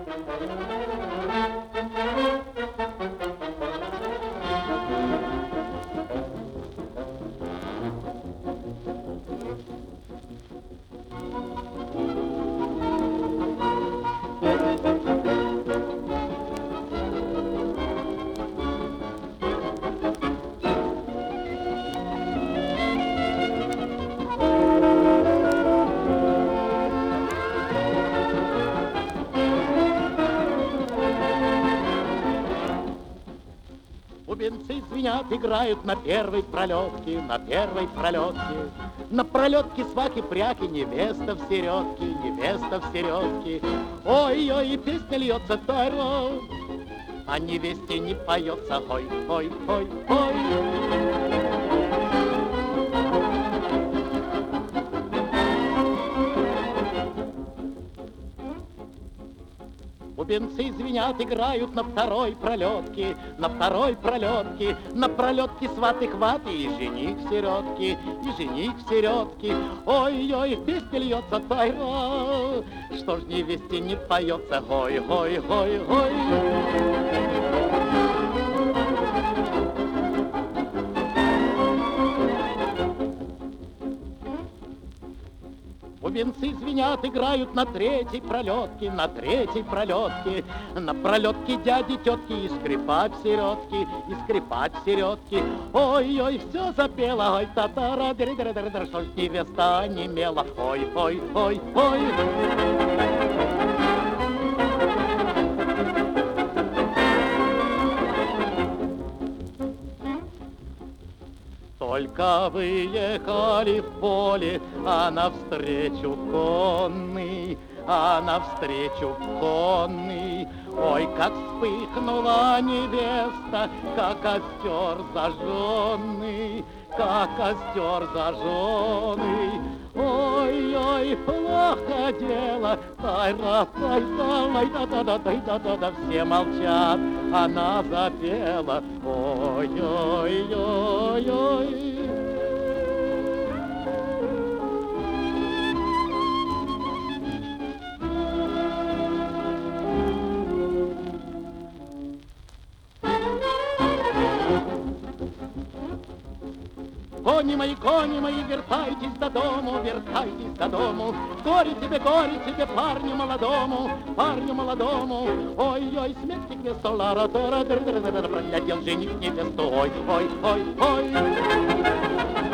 Бубенцы звенят, играют на первой пролетке, на первой пролетке. На пролетке свахи-пряхи, невеста в середке, невеста в середке. Ой-ой, песня льется таро, а невесте не поется. Ой-ой-ой-ой. Бубенцы звенят, играют на второй пролетке, на второй пролетке. На пролетке сваты-хваты и жених в середке, и жених в середке. Ой-ой, песня льется тайра, что ж невесте не поется. Ой-ой-ой-ой. Бубенцы звенят, играют на третьей пролетке, на третьей пролетке. На пролетке дяди, тетки и скрипач в середке, и скрипач в середке. Ой-ой, все запела, ой, татара, дыр-дыр-дыр-дыр, что ж невеста онемела. Ой-ой-ой-ой. Только выехали в поле, а навстречу конный, а навстречу конный. Ой, как вспыхнула невеста, как костер зажженный, как костер зажженный. Ой-ой, плохо дело, да-да-да-да-да-да-да, все молчат, она запела. Ой-ой-ой-ой. кони мои, вертайтесь до дому, вертайтесь до дому. Горе тебе, парню молодому, парню молодому. Ой-ой, смерть к месту, лара-тора, проглядел жених невесту. Ой-ой-ой-ой.